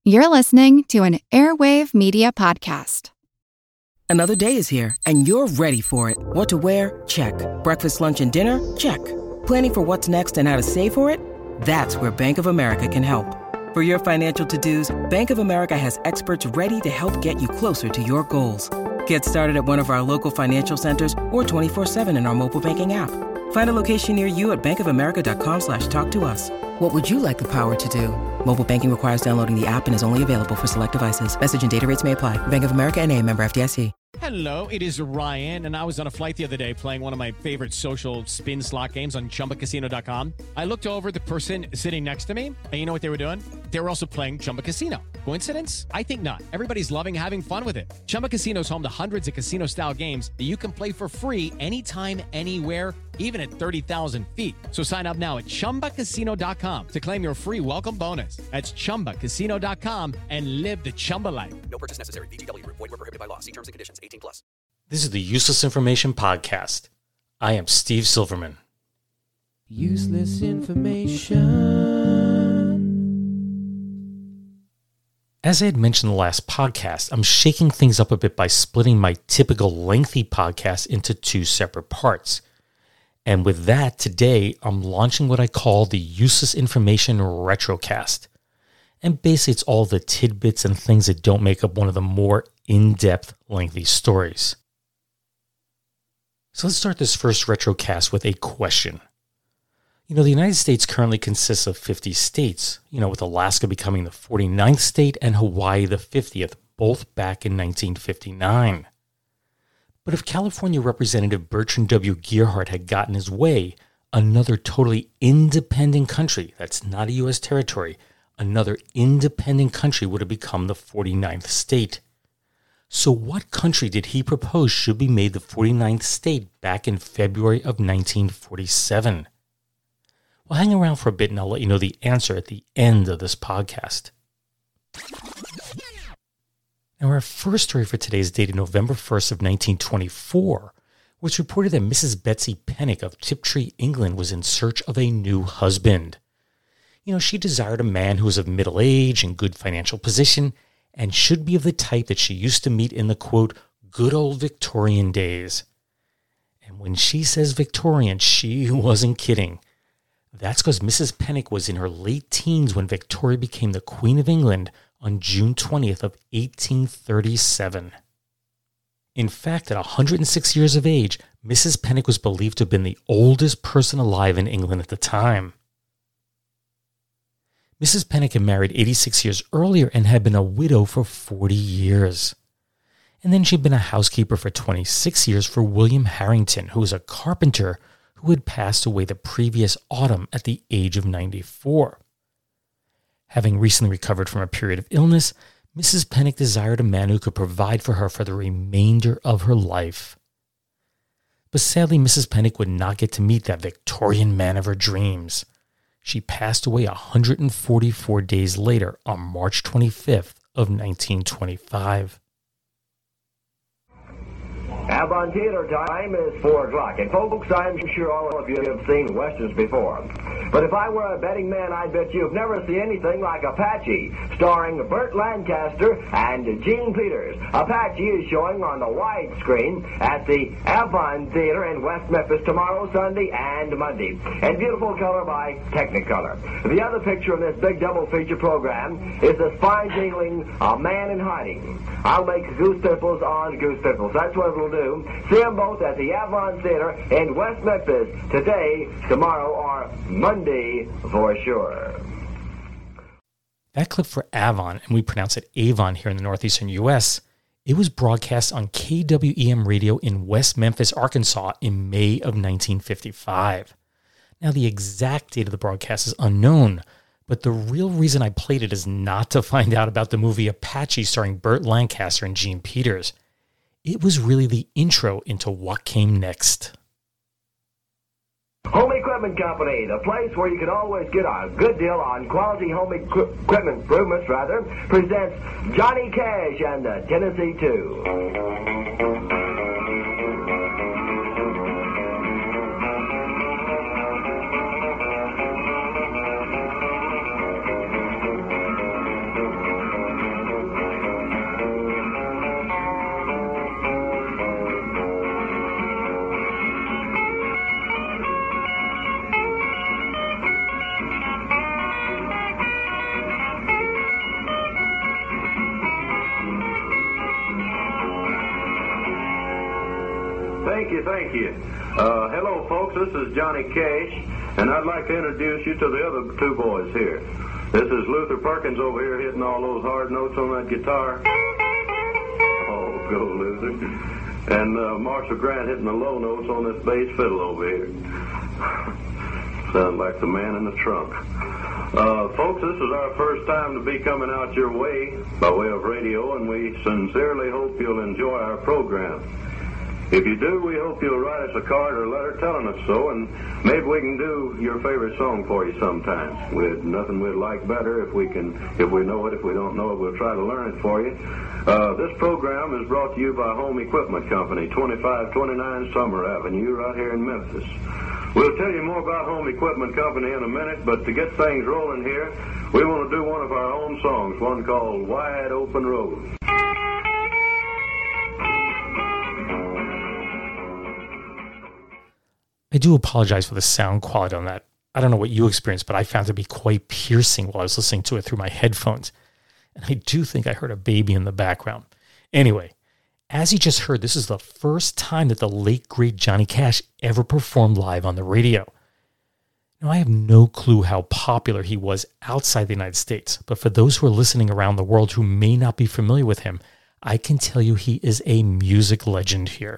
You're listening to an Airwave Media Podcast. Another day is here, and you're ready for it. What to wear? Check. Breakfast, lunch, and dinner? Check. Planning for what's next and how to save for it? That's where Bank of America can help. For your financial to-dos, Bank of America has experts ready to help get you closer to your goals. Get started at one of our local financial centers or 24/7 in our mobile banking app. Find a location near you at bankofamerica.com/talktous. What would you like the power to do? Mobile banking requires downloading the app and is only available for select devices. Message and data rates may apply. Bank of America NA, member FDIC. Hello, it is Ryan, and I was on a flight the other day playing one of my favorite social spin slot games on ChumbaCasino.com. I looked over at the person sitting next to me, and you know what they were doing? They were also playing Chumba Casino. Coincidence? I think not. Everybody's loving having fun with it. Chumba Casino is home to hundreds of casino-style games that you can play for free anytime, anywhere, even at 30,000 feet. So sign up now at ChumbaCasino.com to claim your free welcome bonus. That's ChumbaCasino.com and live the Chumba life. No purchase necessary. VGW. Void where prohibited by law. See terms and conditions. 18+. This is the Useless Information Podcast. I am Steve Silverman. Useless information. As I had mentioned in the last podcast, I'm shaking things up a bit by splitting my typical lengthy podcast into two separate parts. And with that, today, I'm launching what I call the Useless Information Retrocast. And basically, it's all the tidbits and things that don't make up one of the more in-depth, lengthy stories. So let's start this first retrocast with a question. You know, the United States currently consists of 50 states, with Alaska becoming the 49th state and Hawaii the 50th, both back in 1959. But if California Representative Bertrand W. Gerhardt had gotten his way, another totally independent country, that's not a U.S. territory, another independent country would have become the 49th state. So what country did he propose should be made the 49th state back in February of 1947? Well, hang around for a bit and I'll let you know the answer at the end of this podcast. Now, our first story for today is dated November 1st of 1924, which reported that Mrs. Betsy Pennock of Tiptree, England, was in search of a new husband. She desired a man who was of middle age and good financial position and should be of the type that she used to meet in the, quote, good old Victorian days. And when she says Victorian, she wasn't kidding. That's because Mrs. Pennock was in her late teens when Victoria became the Queen of England on June 20th of 1837. In fact, at 106 years of age, Mrs. Pennock was believed to have been the oldest person alive in England at the time. Mrs. Pennock had married 86 years earlier and had been a widow for 40 years. And then she'd been a housekeeper for 26 years for William Harrington, who was a carpenter who had passed away the previous autumn at the age of 94. Having recently recovered from a period of illness, Mrs. Pennock desired a man who could provide for her for the remainder of her life. But sadly, Mrs. Pennock would not get to meet that Victorian man of her dreams. She passed away 144 days later on March 25th of 1925. Avon Theater time is 4 o'clock. And folks, I'm sure all of you have seen westerns before. But if I were a betting man, I'd bet you've never seen anything like Apache, starring Burt Lancaster and Gene Peters. Apache is showing on the widescreen at the Avon Theater in West Memphis tomorrow, Sunday, and Monday. And beautiful color by Technicolor. The other picture of this big double feature program is the spine-tingling A Man in Hiding. I'll make goose pimples on goose pimples. That's what it'll do. See them both at the Avon Theater in West Memphis today, tomorrow, or Monday for sure. That clip for Avon, and we pronounce it Avon here in the northeastern U.S., it was broadcast on KWEM radio in West Memphis, Arkansas in May of 1955. Now, the exact date of the broadcast is unknown, but the real reason I played it is not to find out about the movie Apache starring Burt Lancaster and Gene Peters. It was really the intro into what came next. Home Equipment Company, the place where you can always get a good deal on quality home equipment improvements, presents Johnny Cash and the Tennessee 2. Thank you. Hello, folks. This is Johnny Cash, and I'd like to introduce you to the other two boys here. This is Luther Perkins over here hitting all those hard notes on that guitar. Oh, go Luther. And Marshall Grant hitting the low notes on this bass fiddle over here. Sound like the man in the trunk. Folks, this is our first time to be coming out your way by way of radio, and we sincerely hope you'll enjoy our program. If you do, we hope you'll write us a card or letter telling us so, and maybe we can do your favorite song for you sometime. Nothing we'd like better if we know it. If we don't know it, we'll try to learn it for you. This program is brought to you by Home Equipment Company, 2529 Summer Avenue, right here in Memphis. We'll tell you more about Home Equipment Company in a minute, but to get things rolling here, we want to do one of our own songs, one called Wide Open Road. I do apologize for the sound quality on that. I don't know what you experienced, but I found it to be quite piercing while I was listening to it through my headphones. And I do think I heard a baby in the background. Anyway, as you just heard, this is the first time that the late, great Johnny Cash ever performed live on the radio. Now, I have no clue how popular he was outside the United States, but for those who are listening around the world who may not be familiar with him, I can tell you he is a music legend here.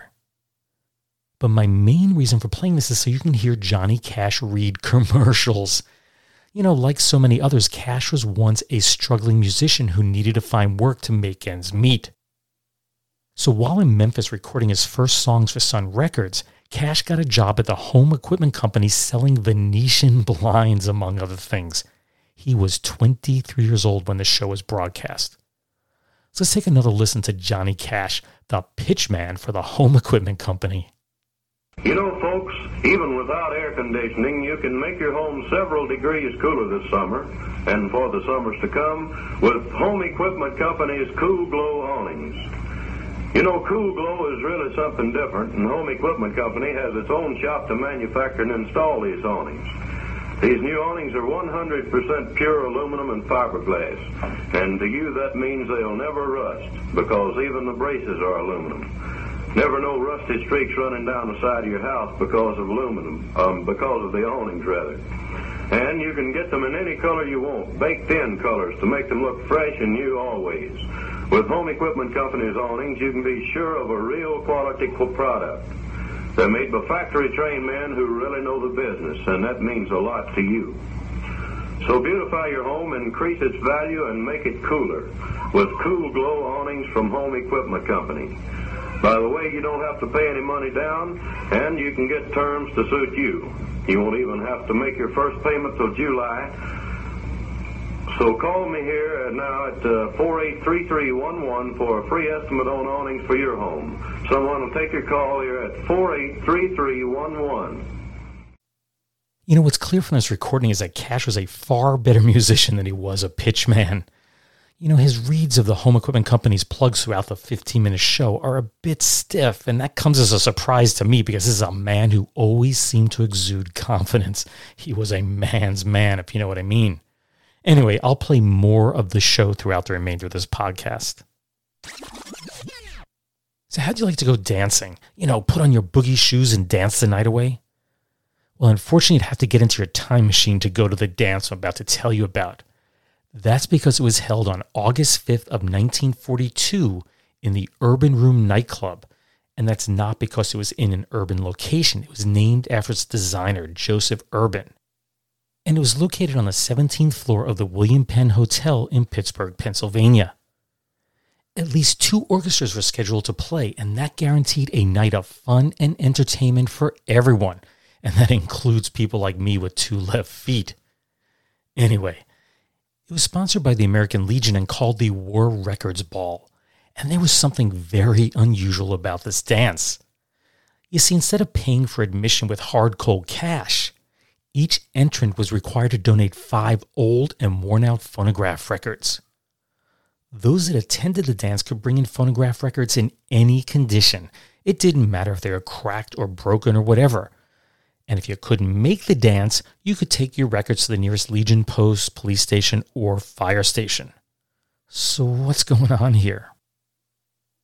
But my main reason for playing this is so you can hear Johnny Cash read commercials. You know, like so many others, Cash was once a struggling musician who needed to find work to make ends meet. So while in Memphis recording his first songs for Sun Records, Cash got a job at the Home Equipment Company selling Venetian blinds, among other things. He was 23 years old when the show was broadcast. So let's take another listen to Johnny Cash, the pitchman for the Home Equipment Company. You know, folks, even without air conditioning, you can make your home several degrees cooler this summer, and for the summers to come, with Home Equipment Company's Cool Glow awnings. You know, Cool Glow is really something different, and Home Equipment Company has its own shop to manufacture and install these awnings. These new awnings are 100% pure aluminum and fiberglass, and to you that means they'll never rust, because even the braces are aluminum. Never no rusty streaks running down the side of your house because of because of the awnings, rather. And you can get them in any color you want, baked-in colors to make them look fresh and new always. With Home Equipment Company's awnings, you can be sure of a real quality product. They're made by factory-trained men who really know the business, and that means a lot to you. So beautify your home, increase its value, and make it cooler with Cool Glow awnings from Home Equipment Company. By the way, you don't have to pay any money down, and you can get terms to suit you. You won't even have to make your first payment till July. So call me here now at 483311 for a free estimate on awnings for your home. Someone will take your call here at 483311. You know, what's clear from this recording is that Cash was a far better musician than he was a pitchman. You know, his reads of the Home Equipment Company's plugs throughout the 15-minute show are a bit stiff, and that comes as a surprise to me because this is a man who always seemed to exude confidence. He was a man's man, if you know what I mean. Anyway, I'll play more of the show throughout the remainder of this podcast. So how'd you like to go dancing? You know, put on your boogie shoes and dance the night away? Well, unfortunately, you'd have to get into your time machine to go to the dance I'm about to tell you about. That's because it was held on August 5th of 1942 in the Urban Room nightclub. And that's not because it was in an urban location. It was named after its designer, Joseph Urban. And it was located on the 17th floor of the William Penn Hotel in Pittsburgh, Pennsylvania. At least 2 orchestras were scheduled to play, and that guaranteed a night of fun and entertainment for everyone. And that includes people like me with 2 left feet. Anyway, it was sponsored by the American Legion and called the War Records Ball. And there was something very unusual about this dance. You see, instead of paying for admission with hard cold cash, each entrant was required to donate 5 old and worn-out phonograph records. Those that attended the dance could bring in phonograph records in any condition. It didn't matter if they were cracked or broken or whatever. And if you couldn't make the dance, you could take your records to the nearest Legion post, police station, or fire station. So what's going on here?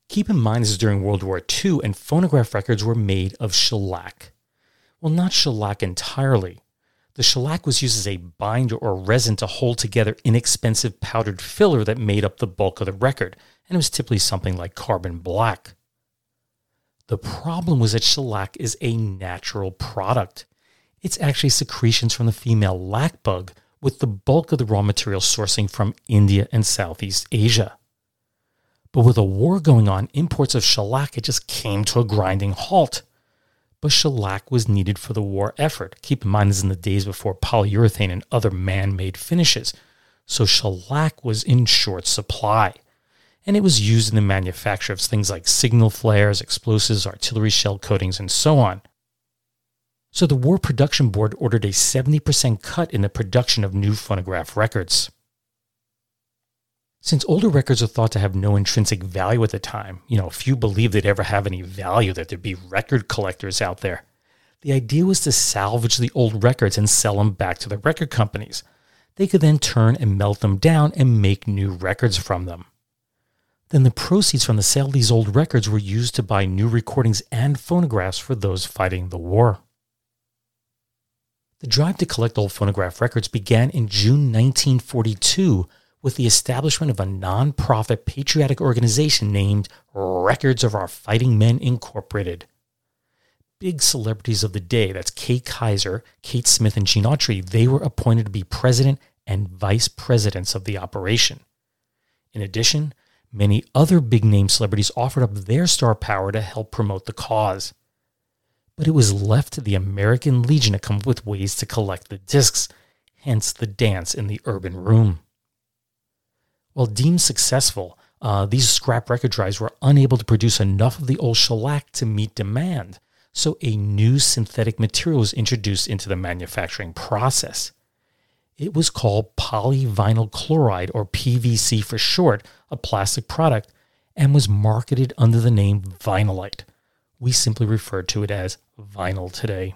Keep in mind this is during World War II and phonograph records were made of shellac. Well, not shellac entirely. The shellac was used as a binder or resin to hold together inexpensive powdered filler that made up the bulk of the record, and it was typically something like carbon black. The problem was that shellac is a natural product. It's actually secretions from the female lac bug, with the bulk of the raw material sourcing from India and Southeast Asia. But with a war going on, imports of shellac, it just came to a grinding halt. But shellac was needed for the war effort. Keep in mind this is in the days before polyurethane and other man-made finishes. So shellac was in short supply. And it was used in the manufacture of things like signal flares, explosives, artillery shell coatings, and so on. So the War Production Board ordered a 70% cut in the production of new phonograph records. Since older records are thought to have no intrinsic value at the time, few believed they'd ever have any value, that there'd be record collectors out there. The idea was to salvage the old records and sell them back to the record companies. They could then turn and melt them down and make new records from them. Then the proceeds from the sale of these old records were used to buy new recordings and phonographs for those fighting the war. The drive to collect old phonograph records began in June 1942 with the establishment of a non-profit patriotic organization named Records of Our Fighting Men Incorporated. Big celebrities of the day, that's Kay Kaiser, Kate Smith, and Gene Autry, they were appointed to be president and vice presidents of the operation. In addition, many other big-name celebrities offered up their star power to help promote the cause. But it was left to the American Legion to come up with ways to collect the discs, hence the dance in the urban room. While deemed successful, these scrap record drives were unable to produce enough of the old shellac to meet demand, so a new synthetic material was introduced into the manufacturing process. It was called polyvinyl chloride, or PVC for short, a plastic product, and was marketed under the name Vinylite. We simply refer to it as vinyl today.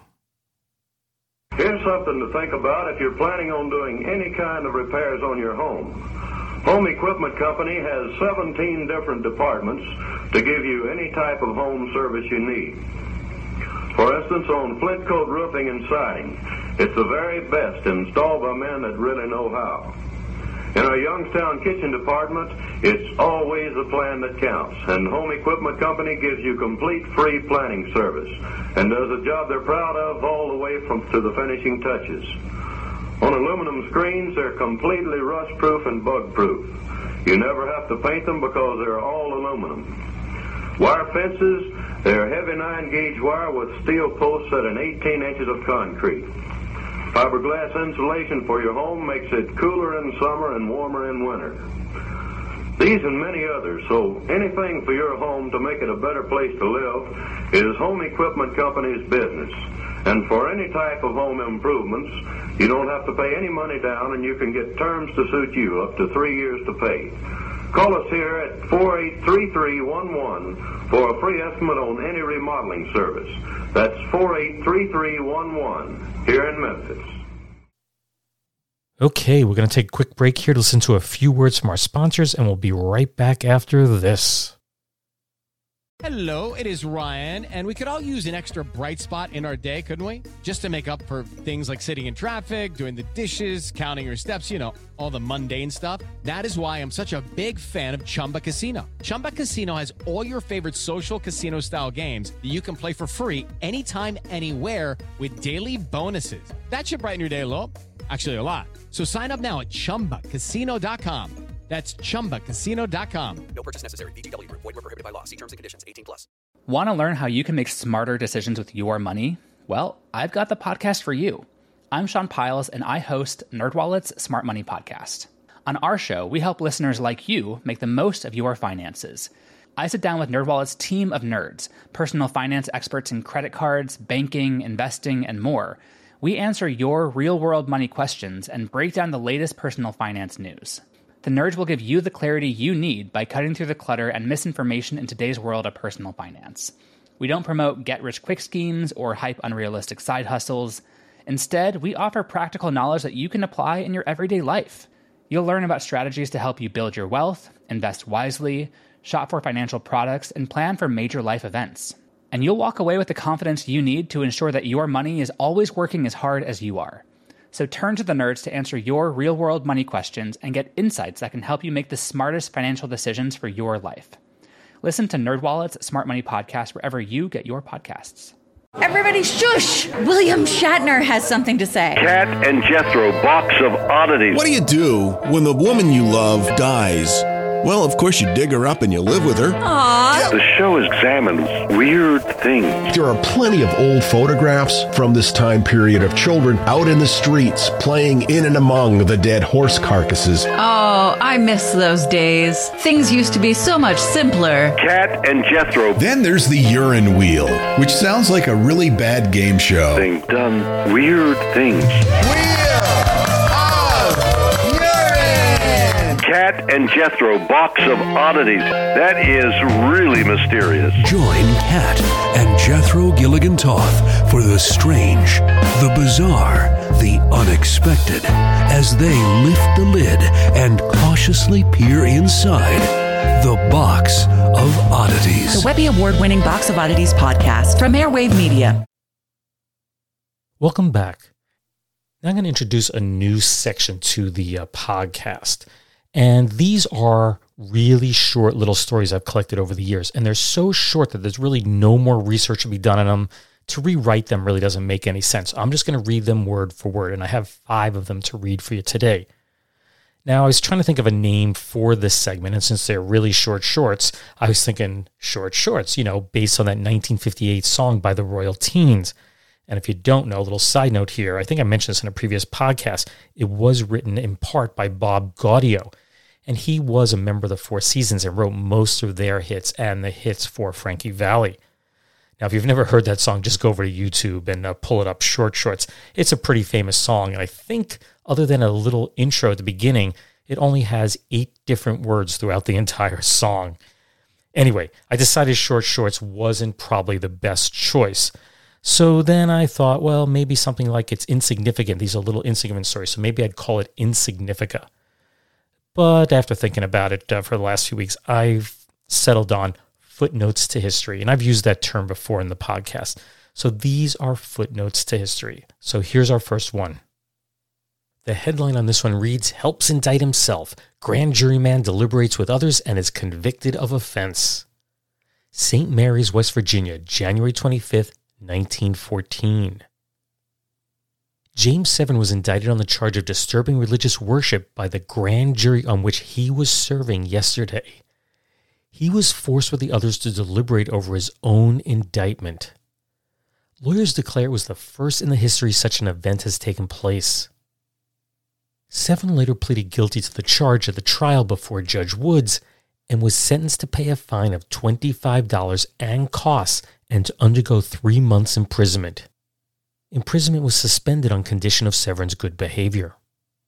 Here's something to think about if you're planning on doing any kind of repairs on your home. Home Equipment Company has 17 different departments to give you any type of home service you need. For instance, on flint coat roofing and siding, it's the very best installed by men that really know how. In our Youngstown kitchen department, it's always the plan that counts, and Home Equipment Company gives you complete free planning service and does a job they're proud of all the way to the finishing touches. On aluminum screens, they're completely rust-proof and bug-proof. You never have to paint them because they're all aluminum. Wire fences, they're heavy 9-gauge wire with steel posts set in 18 inches of concrete. Fiberglass insulation for your home makes it cooler in summer and warmer in winter. These and many others, so anything for your home to make it a better place to live, is Home Equipment Company's business. And for any type of home improvements, you don't have to pay any money down, and you can get terms to suit you, up to 3 years to pay. Call us here at 483311 for a free estimate on any remodeling service. That's 483311 here in Memphis. Okay, we're going to take a quick break here to listen to a few words from our sponsors, and we'll be right back after this. Hello, it is Ryan, and we could all use an extra bright spot in our day, couldn't we? Just to make up for things like sitting in traffic, doing the dishes, counting your steps, all the mundane stuff. That is why I'm such a big fan of Chumba Casino. Chumba Casino has all your favorite social casino-style games that you can play for free anytime, anywhere with daily bonuses. That should brighten your day a little. Actually, a lot. So sign up now at ChumbaCasino.com. That's ChumbaCasino.com. No purchase necessary. VGW Group. Void where prohibited by law. See terms and conditions. 18+. Want to learn how you can make smarter decisions with your money? Well, I've got the podcast for you. I'm Sean Piles, and I host NerdWallet's Smart Money Podcast. On our show, we help listeners like you make the most of your finances. I sit down with NerdWallet's team of nerds, personal finance experts in credit cards, banking, investing, and more. We answer your real-world money questions and break down the latest personal finance news. The nerds will give you the clarity you need by cutting through the clutter and misinformation in today's world of personal finance. We don't promote get-rich-quick schemes or hype unrealistic side hustles. Instead, we offer practical knowledge that you can apply in your everyday life. You'll learn about strategies to help you build your wealth, invest wisely, shop for financial products, and plan for major life events. And you'll walk away with the confidence you need to ensure that your money is always working as hard as you are. So turn to the nerds to answer your real-world money questions and get insights that can help you make the smartest financial decisions for your life. Listen to NerdWallet's Smart Money Podcast wherever you get your podcasts. Everybody shush! William Shatner has something to say. Cat and Jethro, Box of Oddities. What do you do when the woman you love dies? Well, of course you dig her up and you live with her. Aww. The show examines weird things. There are plenty of old photographs from this time period of children out in the streets playing in and among the dead horse carcasses. Oh, I miss those days. Things used to be so much simpler. Cat and Jethro. Then there's the urine wheel, which sounds like a really bad game show. They've done weird things. Cat and Jethro, Box of Oddities. That is really mysterious. Join Cat and Jethro Gilligan Toth for the strange, the bizarre, the unexpected, as they lift the lid and cautiously peer inside the Box of Oddities. The Webby Award-winning Box of Oddities podcast from Airwave Media. Welcome back. Now I'm going to introduce a new section to the podcast. And these are really short little stories I've collected over the years. And they're so short that there's really no more research to be done on them. To rewrite them really doesn't make any sense. I'm just going to read them word for word. And I have 5 of them to read for you today. Now, I was trying to think of a name for this segment. And since they're really short shorts, I was thinking short shorts, based on that 1958 song by the Royal Teens. And if you don't know, a little side note here, I think I mentioned this in a previous podcast. It was written in part by Bob Gaudio. And he was a member of the Four Seasons and wrote most of their hits and the hits for Frankie Valli. Now, if you've never heard that song, just go over to YouTube and pull it up, Short Shorts. It's a pretty famous song. And I think other than a little intro at the beginning, it only has 8 different words throughout the entire song. Anyway, I decided Short Shorts wasn't probably the best choice. So then I thought, well, maybe something like It's Insignificant. These are little insignificant stories. So maybe I'd call it Insignifica. But after thinking about it for the last few weeks, I've settled on footnotes to history. And I've used that term before in the podcast. So these are footnotes to history. So here's our first one. The headline on this one reads, Helps indict himself. Grand juryman deliberates with others and is convicted of offense. St. Mary's, West Virginia, January 25th, 1914. James Seven was indicted on the charge of disturbing religious worship by the grand jury on which he was serving yesterday. He was forced with the others to deliberate over his own indictment. Lawyers declare it was the first in the history such an event has taken place. Seven later pleaded guilty to the charge at the trial before Judge Woods and was sentenced to pay a fine of $25 and costs and to undergo 3 months imprisonment. Imprisonment was suspended on condition of Severn's good behavior.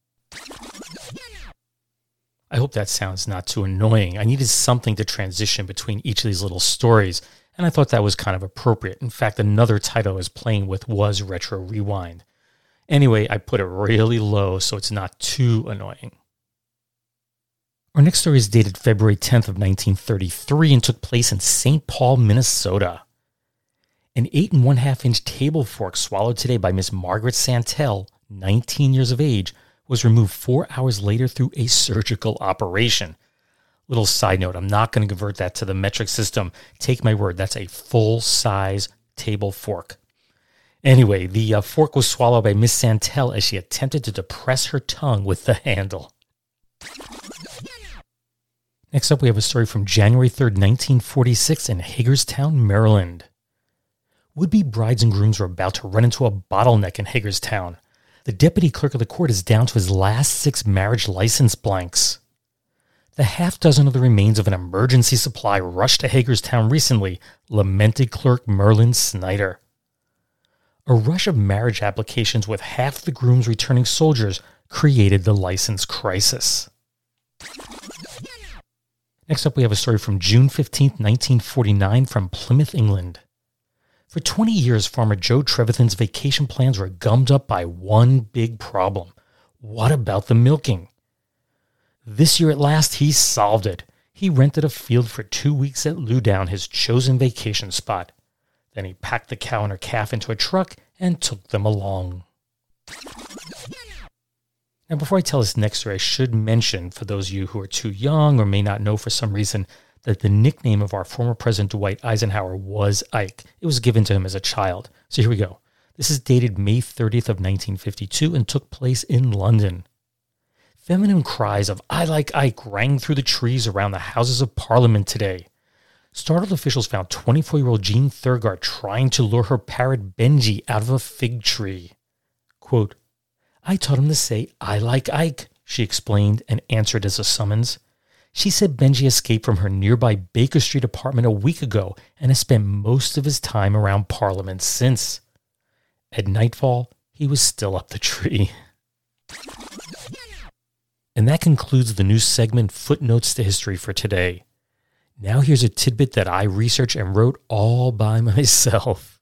I hope that sounds not too annoying. I needed something to transition between each of these little stories, and I thought that was kind of appropriate. In fact, another title I was playing with was Retro Rewind. Anyway, I put it really low so it's not too annoying. Our next story is dated February 10th of 1933 and took place in St. Paul, Minnesota. An 8 1/2-inch table fork swallowed today by Miss Margaret Santel, 19 years of age, was removed 4 hours later through a surgical operation. Little side note, I'm not going to convert that to the metric system. Take my word, that's a full-size table fork. Anyway, the fork was swallowed by Miss Santel as she attempted to depress her tongue with the handle. Next up, we have a story from January 3rd, 1946 in Hagerstown, Maryland. Would-be brides and grooms were about to run into a bottleneck in Hagerstown. The deputy clerk of the court is down to his last 6 marriage license blanks. The half-dozen of the remains of an emergency supply rushed to Hagerstown recently, lamented clerk Merlin Snyder. A rush of marriage applications with half the grooms returning soldiers created the license crisis. Next up, we have a story from June 15th, 1949 from Plymouth, England. For 20 years, Farmer Joe Trevathan's vacation plans were gummed up by one big problem. What about the milking? This year at last, he solved it. he rented a field for 2 weeks at Loudoun, his chosen vacation spot. Then he packed the cow and her calf into a truck and took them along. Now, before I tell this next story, I should mention, for those of you who are too young or may not know for some reason, that the nickname of our former President Dwight Eisenhower was Ike. It was given to him as a child. So here we go. This is dated May 30th of 1952 and took place in London. Feminine cries of "I like Ike" rang through the trees around the Houses of Parliament today. Startled officials found 24-year-old Jean Thurgard trying to lure her parrot Benji out of a fig tree. Quote, "I taught him to say, 'I like Ike,'" she explained and answered as a summons. She said Benji escaped from her nearby Baker Street apartment a week ago and has spent most of his time around Parliament since. At nightfall, he was still up the tree. And that concludes the news segment Footnotes to History for today. Now here's a tidbit that I researched and wrote all by myself.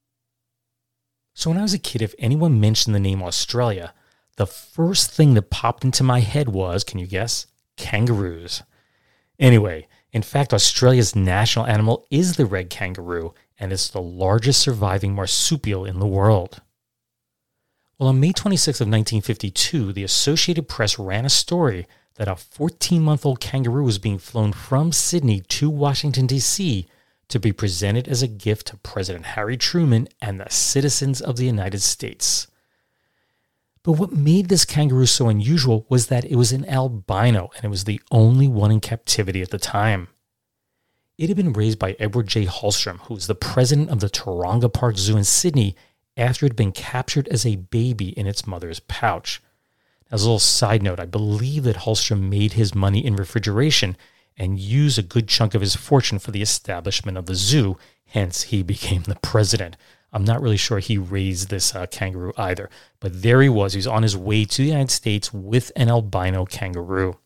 So when I was a kid, if anyone mentioned the name Australia, the first thing that popped into my head was, can you guess? Kangaroos. Anyway, in fact, Australia's national animal is the red kangaroo, and it's the largest surviving marsupial in the world. Well, on May 26th of 1952, the Associated Press ran a story that a 14-month-old kangaroo was being flown from Sydney to Washington, D.C. to be presented as a gift to President Harry Truman and the citizens of the United States. But what made this kangaroo so unusual was that it was an albino, and it was the only one in captivity at the time. It had been raised by Edward J. Hallstrom, who was the president of the Taronga Park Zoo in Sydney, after it had been captured as a baby in its mother's pouch. As a little side note, I believe that Hallstrom made his money in refrigeration and used a good chunk of his fortune for the establishment of the zoo, hence he became the president. I'm not really sure he raised this kangaroo either, but there he was. He was on his way to the United States with an albino kangaroo.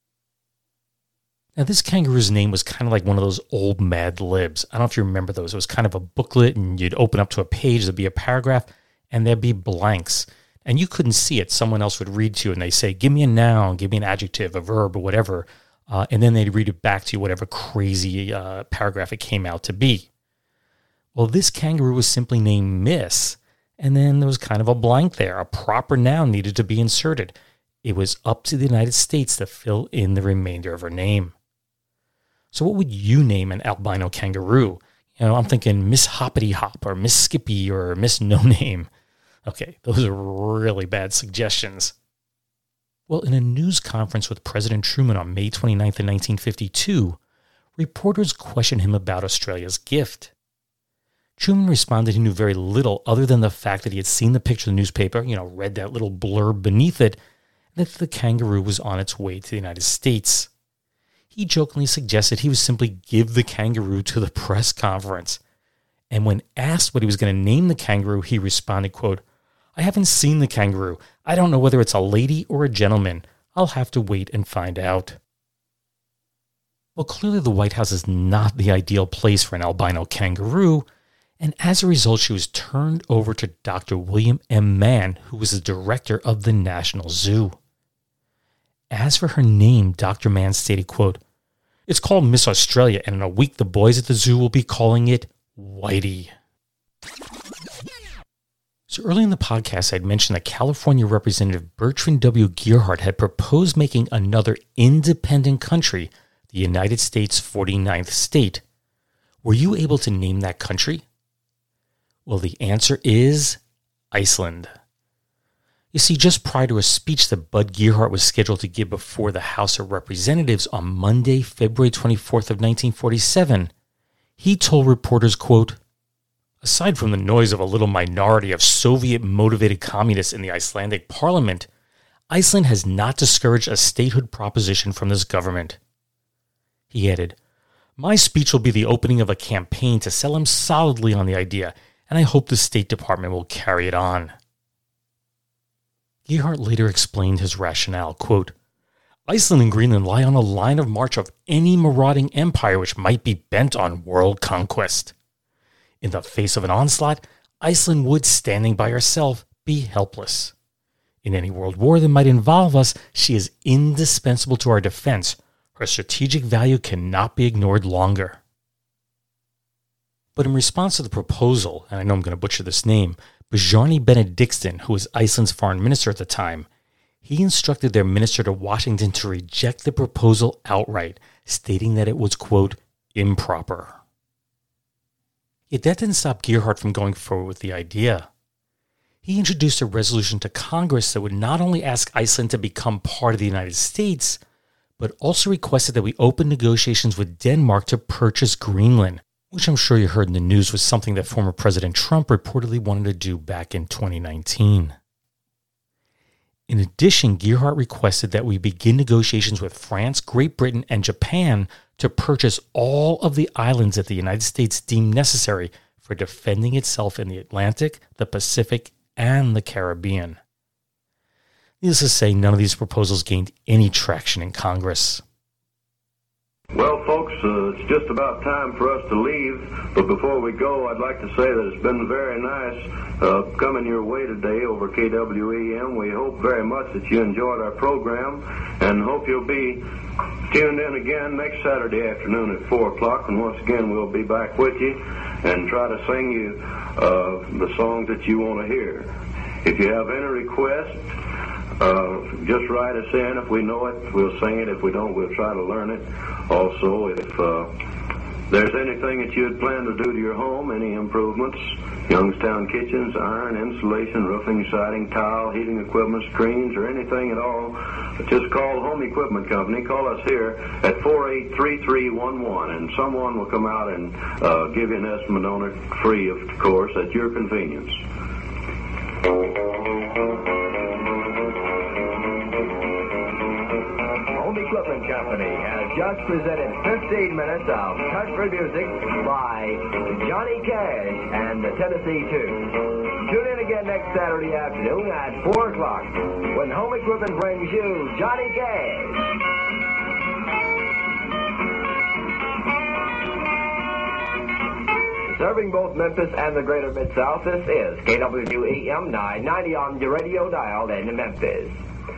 Now, this kangaroo's name was kind of like one of those old Mad Libs. I don't know if you remember those. It was kind of a booklet, and you'd open up to a page, there'd be a paragraph, and there'd be blanks. And you couldn't see it. Someone else would read to you, and they say, give me a noun, give me an adjective, a verb, or whatever. And then they'd read it back to you, whatever crazy paragraph it came out to be. Well, this kangaroo was simply named Miss, and then there was kind of a blank there. A proper noun needed to be inserted. It was up to the United States to fill in the remainder of her name. So what would you name an albino kangaroo? You know, I'm thinking Miss Hoppity Hop or Miss Skippy or Miss No Name. Okay, those are really bad suggestions. Well, in a news conference with President Truman on May 29th of 1952, reporters questioned him about Australia's gift. Truman responded he knew very little other than the fact that he had seen the picture in the newspaper, read that little blurb beneath it, and that the kangaroo was on its way to the United States. He jokingly suggested he would simply give the kangaroo to the press conference. And when asked what he was going to name the kangaroo, he responded, quote, "I haven't seen the kangaroo. I don't know whether it's a lady or a gentleman. I'll have to wait and find out." Well, clearly the White House is not the ideal place for an albino kangaroo, and as a result, she was turned over to Dr. William M. Mann, who was the director of the National Zoo. As for her name, Dr. Mann stated, quote, "It's called Miss Australia, and in a week the boys at the zoo will be calling it Whitey." So early in the podcast, I'd mentioned that California Representative Bertrand W. Gearhart had proposed making another independent country the United States' 49th state. Were you able to name that country? Well, the answer is Iceland. You see, just prior to a speech that Bud Gearhart was scheduled to give before the House of Representatives on Monday, February 24th of 1947, he told reporters, quote, "Aside from the noise of a little minority of Soviet-motivated communists in the Icelandic parliament, Iceland has not discouraged a statehood proposition from this government." He added, "My speech will be the opening of a campaign to sell him solidly on the idea, and I hope the State Department will carry it on." Gearhart later explained his rationale, quote, "Iceland and Greenland lie on a line of march of any marauding empire which might be bent on world conquest. In the face of an onslaught, Iceland would, standing by herself, be helpless. In any world war that might involve us, she is indispensable to our defense. Her strategic value cannot be ignored longer. But in response to the proposal, and I know I'm going to butcher this name, Bjarni Benediktsson, who was Iceland's foreign minister at the time, he instructed their minister to Washington to reject the proposal outright, stating that it was, quote, improper. Yet that didn't stop Gerhardt from going forward with the idea. He introduced a resolution to Congress that would not only ask Iceland to become part of the United States, but also requested that we open negotiations with Denmark to purchase Greenland, which I'm sure you heard in the news was something that former President Trump reportedly wanted to do back in 2019. In addition, Gerhardt requested that we begin negotiations with France, Great Britain, and Japan to purchase all of the islands that the United States deemed necessary for defending itself in the Atlantic, the Pacific, and the Caribbean. Needless to say, none of these proposals gained any traction in Congress. Well, folks, it's just about time for us to leave. But before we go, I'd like to say that it's been very nice coming your way today over KWEM. We hope very much that you enjoyed our program and hope you'll be tuned in again next Saturday afternoon at 4 o'clock. And once again, we'll be back with you and try to sing you the songs that you want to hear. If you have any requests, just write us in. If we know it, we'll sing it. If we don't, we'll try to learn it. Also, if there's anything that you had planned to do to your home, any improvements, Youngstown kitchens, iron, insulation, roofing, siding, tile, heating equipment, screens, or anything at all, just call Home Equipment Company. Call us here at 483311, and someone will come out and give you an estimate on it, free, of course, at your convenience. Home Equipment Company has just presented 15 minutes of country music by Johnny Cash and the Tennessee Twos. Tune in again next Saturday afternoon at 4 o'clock when Home Equipment brings you Johnny Cash. Serving both Memphis and the greater Mid-South, this is KWEM 990 on your radio dial in Memphis.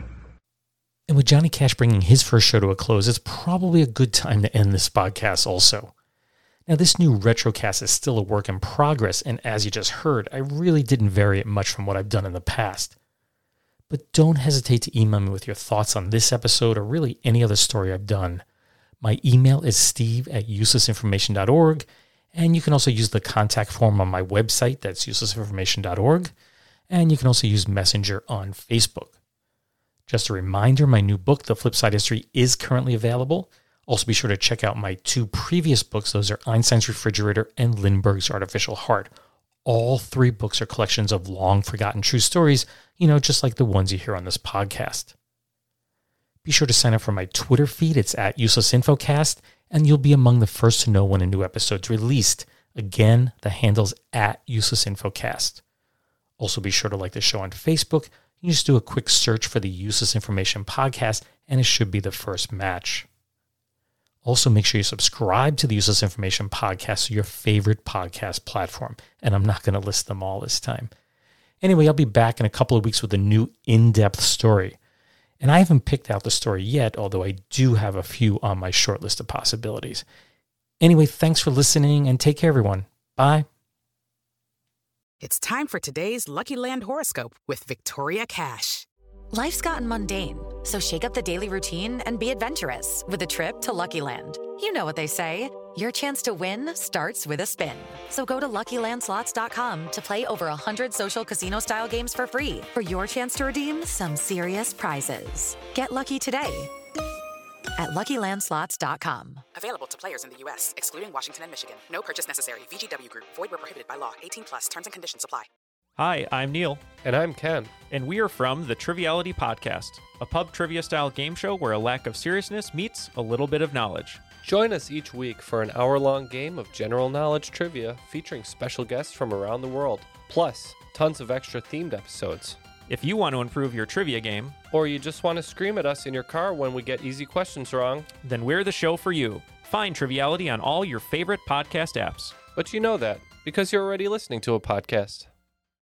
And with Johnny Cash bringing his first show to a close, it's probably a good time to end this podcast also. Now, this new Retrocast is still a work in progress, and as you just heard, I really didn't vary it much from what I've done in the past. But don't hesitate to email me with your thoughts on this episode or really any other story I've done. My email is steve@uselessinformation.org, and you can also use the contact form on my website, that's uselessinformation.org, and you can also use Messenger on Facebook. Just a reminder, my new book, The Flipside History, is currently available. Also be sure to check out my 2 previous books. Those are Einstein's Refrigerator and Lindbergh's Artificial Heart. All 3 books are collections of long-forgotten true stories, just like the ones you hear on this podcast. Be sure to sign up for my Twitter feed. It's @UselessInfoCast, and you'll be among the first to know when a new episode's released. Again, the handle's @UselessInfoCast. Also be sure to like the show on Facebook. You just do a quick search for the Useless Information Podcast, and it should be the first match. Also, make sure you subscribe to the Useless Information Podcast to your favorite podcast platform, and I'm not going to list them all this time. Anyway, I'll be back in a couple of weeks with a new in-depth story. And I haven't picked out the story yet, although I do have a few on my short list of possibilities. Anyway, thanks for listening, and take care, everyone. Bye. It's time for today's Lucky Land horoscope with Victoria Cash. Life's gotten mundane, so shake up the daily routine and be adventurous with a trip to Lucky Land. You know what they say, your chance to win starts with a spin. So go to LuckyLandSlots.com to play over 100 social casino-style games for free for your chance to redeem some serious prizes. Get lucky today at LuckyLandSlots.com. Available to players in the U.S., excluding Washington and Michigan. No purchase necessary. VGW Group. Void where prohibited by law. 18+. Terms and conditions apply. Hi, I'm Neil. And I'm Ken. And we are from the Triviality Podcast, a pub trivia-style game show where a lack of seriousness meets a little bit of knowledge. Join us each week for an hour-long game of general knowledge trivia featuring special guests from around the world, plus tons of extra themed episodes. If you want to improve your trivia game, or you just want to scream at us in your car when we get easy questions wrong, then we're the show for you. Find Triviality on all your favorite podcast apps. But you know that because you're already listening to a podcast.